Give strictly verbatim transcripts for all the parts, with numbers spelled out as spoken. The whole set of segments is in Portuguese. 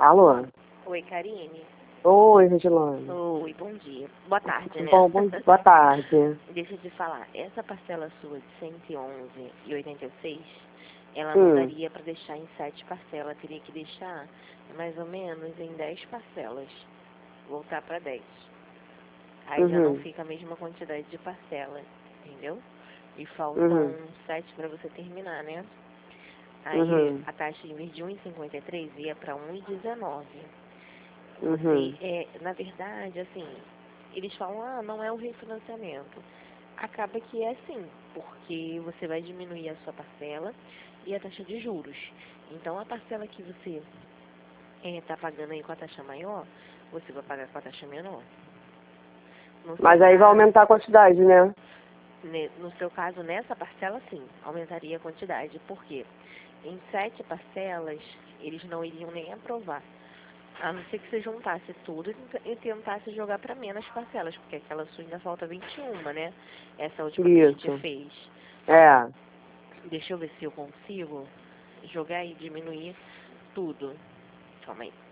Alô? Oi, Karine. Oi, Regilane. Oi, bom dia. Boa tarde, né? Bom, bom, boa tarde. Deixa eu te falar, essa parcela sua de cento e onze e oitenta e seis, ela não Hum. daria para deixar em sete parcelas, teria que deixar mais ou menos em dez parcelas, voltar para dez. Aí já não Uhum. fica a mesma quantidade de parcela, entendeu? E faltam Uhum. sete para você terminar, né? Aí Uhum. a taxa, em vez de um vírgula cinquenta e três, ia para um vírgula dezenove. Você, Uhum. é, na verdade, assim, eles falam, ah, não é um refinanciamento. Acaba que é sim, porque você vai diminuir a sua parcela e a taxa de juros. Então, a parcela que você está pagando aí com a taxa maior, você vai pagar com a taxa menor. No seu Mas aí vai caso, aumentar a quantidade, né? ne- no seu caso, nessa parcela, sim, aumentaria a quantidade. Por quê? Em sete parcelas, eles não iriam nem aprovar. A não ser que você juntasse tudo e tentasse jogar para menos parcelas, porque aquela sua ainda falta vinte e uma, né? Essa última que a gente Isso. fez. É. Deixa eu ver se eu consigo jogar e diminuir tudo. Calma aí.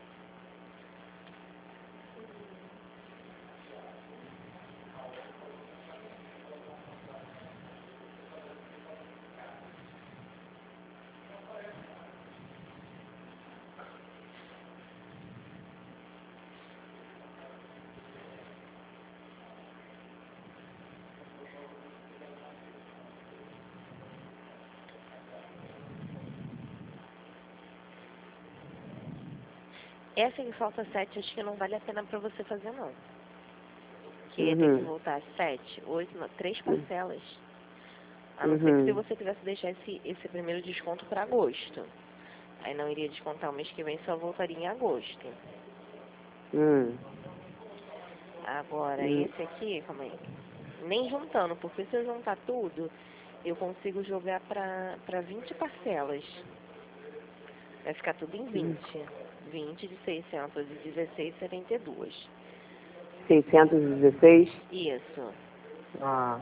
Essa que falta sete, acho que não vale a pena para você fazer, não. Que ia ter que Uhum. voltar sete, oito, não, três parcelas. A não ser que se Uhum. você tivesse deixar esse, esse primeiro desconto para agosto. Aí não iria descontar o mês que vem, só voltaria em agosto. Hum. Agora, Hum. esse aqui, calma aí. Nem juntando, porque se eu juntar tudo, eu consigo jogar para para vinte parcelas. Vai ficar tudo em Hum. vinte. vinte de seiscentos e dezesseis e setenta e dois. seiscentos e dezesseis? Isso. Ah.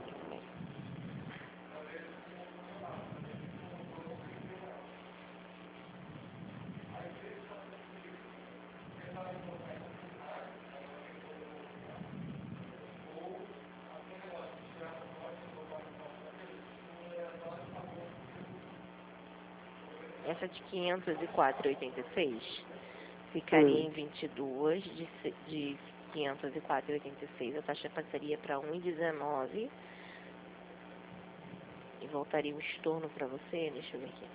Essa de quinhentos e quatro e oitenta e seis ficaria Hum. em vinte e dois de, se- de quinhentos e quatro e oitenta e seis. A taxa passaria para um vírgula dezenove. E voltaria o estorno para você. Deixa eu ver aqui.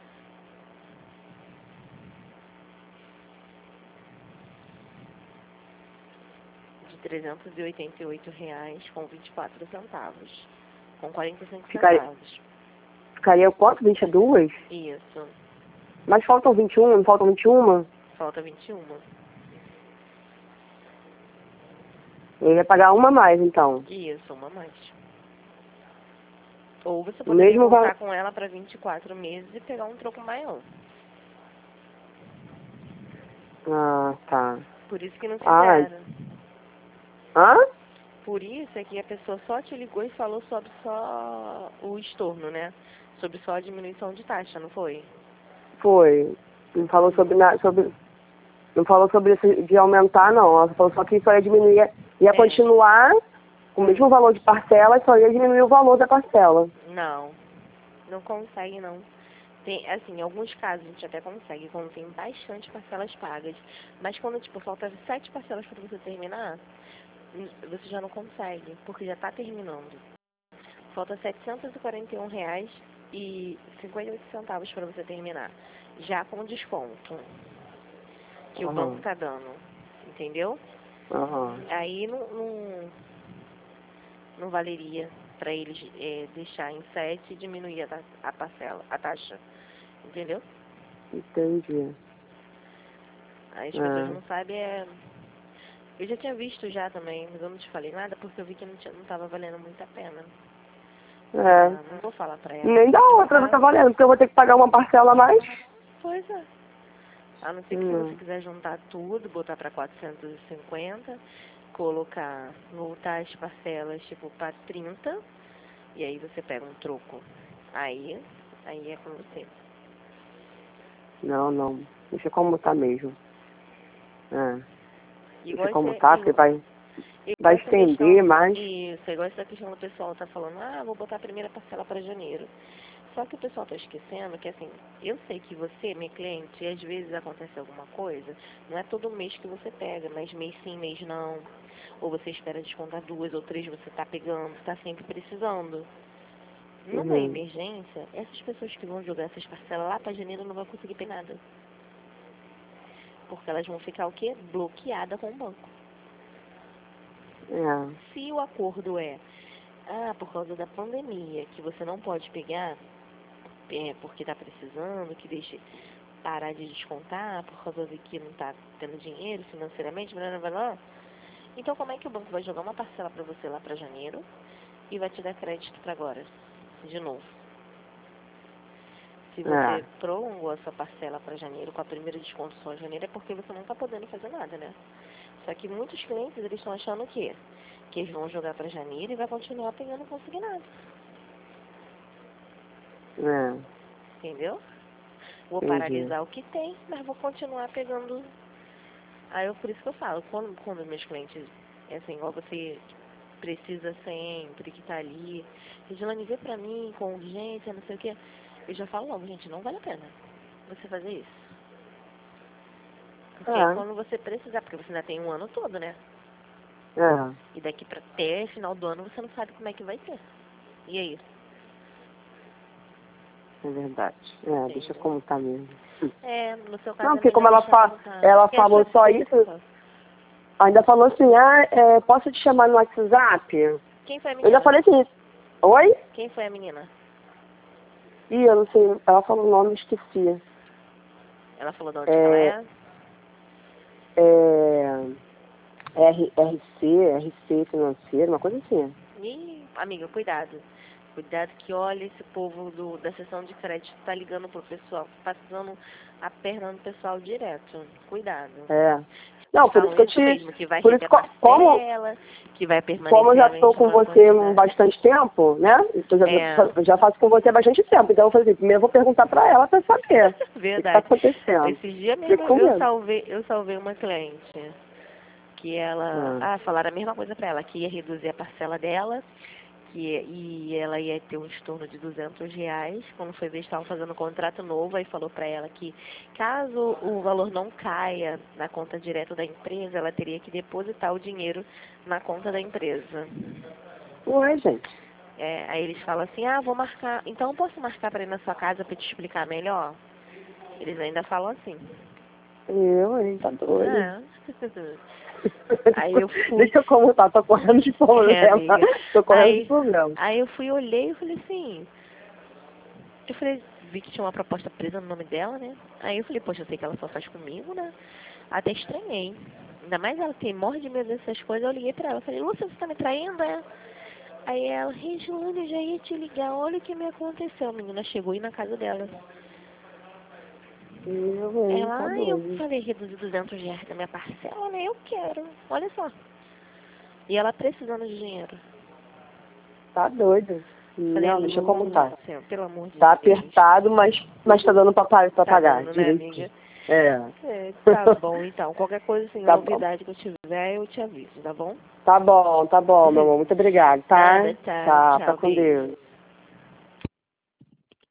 De trezentos e oitenta e oito reais com vinte e quatro centavos. Com quarenta e cinco Ficaria, centavos. ficaria quanto? vinte e duas? Isso. Mas faltam vinte e um, não faltam vinte e uma? Falta vinte e uma. Eu ia pagar uma a mais, então. Isso, uma a mais. Ou você O poderia mesmo voltar valor. com ela para vinte e quatro meses e pegar um troco maior. Ah, tá. Por isso que não Ai. fizeram. Hã? Por isso é que a pessoa só te ligou e falou sobre só o estorno, né? Sobre só a diminuição de taxa, não foi? Foi. Não falou sobre nada, sobre. Não falou sobre isso de aumentar, não. Ela falou só que só ia diminuir, ia É. continuar com o mesmo valor de parcela, só ia diminuir o valor da parcela. Não, não consegue não. Tem, assim, em alguns casos a gente até consegue quando tem bastante parcelas pagas. Mas quando, tipo, falta sete parcelas para você terminar, hum, você já não consegue, porque já está terminando. Falta setecentos e quarenta e um reais e cinquenta e oito centavos para você terminar. Já com desconto que o banco Aham. tá dando. Entendeu? Aham. Aí não, não, não valeria para eles é, deixar em sete e diminuir a, ta- a parcela, a taxa. Entendeu? Entendi. Aí as pessoas É. não sabem é. Eu já tinha visto já também, mas eu não te falei nada porque eu vi que não, tinha, não tava valendo muito a pena. É. Ah, não vou falar pra ela Nem que da tem que outra não juntar. tá valendo, porque eu vou ter que pagar uma parcela a mais. Pois é. A não ser que se você Hum. quiser juntar tudo, botar pra quatrocentos e cinquenta, colocar, voltar as parcelas tipo pra trinta, e aí você pega um troco. Aí, aí é com você. Não, não. Deixa como tá mesmo. É. Igual Deixa como esse- tá, porque igual- vai, igual vai essa estender questão- mais. Isso, igual essa questão do pessoal tá falando, ah, vou botar a primeira parcela para janeiro. Só que o pessoal tá esquecendo que, assim, eu sei que você, minha cliente, às vezes acontece alguma coisa, não é todo mês que você pega, mas mês sim, mês não. Ou você espera descontar duas ou três, você tá pegando, tá sempre precisando. Numa Uhum. emergência, essas pessoas que vão jogar essas parcelas lá para janeiro não vão conseguir ter nada. Porque elas vão ficar o quê? Bloqueada com o banco. É. Se o acordo é, ah, por causa da pandemia, que você não pode pegar, é, porque está precisando, que deixe parar de descontar, por causa de que não está tendo dinheiro financeiramente, blá, blá, blá. Então como é que o banco vai jogar uma parcela para você lá para janeiro e vai te dar crédito para agora, de novo? Se você É. prolongou a sua parcela para janeiro, com a primeira desconto só em janeiro, é porque você não está podendo fazer nada, né? Só que muitos clientes, eles estão achando o quê? Que eles vão jogar para janeiro e vai continuar pegando consignado. É. Entendeu? Vou Entendi. paralisar o que tem, mas vou continuar pegando. Aí eu, por isso que eu falo, quando, quando meus clientes, é assim, igual você precisa sempre, que tá ali, Regiane, vê pra mim, com urgência, não sei o quê. Eu já falo logo, gente, não vale a pena você fazer isso. Porque É. quando você precisar, porque você ainda tem um ano todo, né? É. E daqui pra até final do ano você não sabe como é que vai ser. E aí? É verdade. É, deixa como tá mesmo. É, no seu caso Não, é porque como melhor ela, deixar fa como tá. ela Porque a falou sua só culpa- isso, ainda falou assim, ah, é, posso te chamar no WhatsApp? Quem foi a Eu menina? já falei assim, oi? Quem foi a menina? Ih, eu não sei, ela falou o nome, esqueci. Ela falou de onde que ela É, é? é, R, RC, RC financeiro, uma coisa assim. Ih, amiga, cuidado. Cuidado que olha esse povo do, da sessão de crédito tá ligando pro pessoal, passando a perna no pessoal direto. Cuidado. É. Não, por isso Falam que eu isso te... mesmo, que vai Por reter isso, a co- como, parcela, que vai como eu permanecer já a estou com mesma você há quantidade. bastante tempo, né? Eu já, É. eu já faço com você há bastante tempo. Então eu falei assim, primeiro eu vou perguntar pra ela pra saber o que está Verdade. acontecendo. Esses dias mesmo Fico com eu medo. salvei, eu salvei uma cliente que ela, Ah. ah, falaram a mesma coisa pra ela, que ia reduzir a parcela dela, que e ela ia ter um estorno de duzentos reais. Quando foi ver, estavam fazendo um contrato novo, aí falou pra ela que caso o valor não caia na conta direta da empresa, ela teria que depositar o dinheiro na conta da empresa. Ué, gente. É, aí eles falam assim, ah, vou marcar, então posso marcar pra ir na sua casa pra te explicar melhor? Eles ainda falam assim. Eu, hein, tá doido. É. Aí eu fui. Deixa eu como tá, tô correndo de É, problema. amiga. Tô correndo de Aí, problema. aí eu fui, olhei e falei assim. Eu falei, vi que tinha uma proposta presa no nome dela, né? Aí eu falei, poxa, eu sei que ela só faz comigo, né? Até estranhei. Ainda mais ela tem morre de medo dessas coisas, eu liguei pra ela. Falei, Lúcia, você tá me traindo, é? Aí ela, Regiane, eu já ia te ligar, olha o que me aconteceu. A menina chegou aí na casa dela. Eu, hein, Ela, tá ai, eu doido. falei, reduzir duzentos reais da minha parcela, né? Eu quero, olha só. E ela precisando de dinheiro. Tá doido. Falei, Não, deixa como tá. Lúcia, pelo amor de Tá Deus. apertado, mas, mas tá dando pra, pa- pra Tá pagar dando, né, direitinho. amiga? É. É, tá bom, então. Qualquer coisa, assim, Tá bom. novidade que eu tiver, eu te aviso, tá bom? Tá bom, tá bom, meu amor. Muito obrigado, tá? Nada, tchau, Tá, tá tchau, com beijo. Deus.